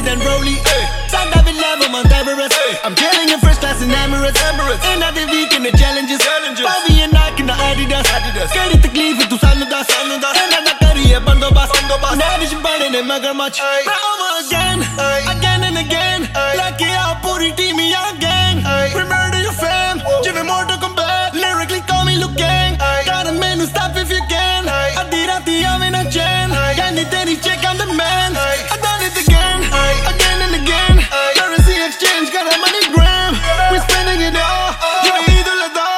than Broly. Saga vill leva Mount Everest. I'm killing in first class in Emirates. En av de vikende challenges. Bara vi är nakna Adidas. Ska inte kliv för du sannodas. En annan karriär bandobas. När det är bara en magarmatch. Now I'm again and again. Lucky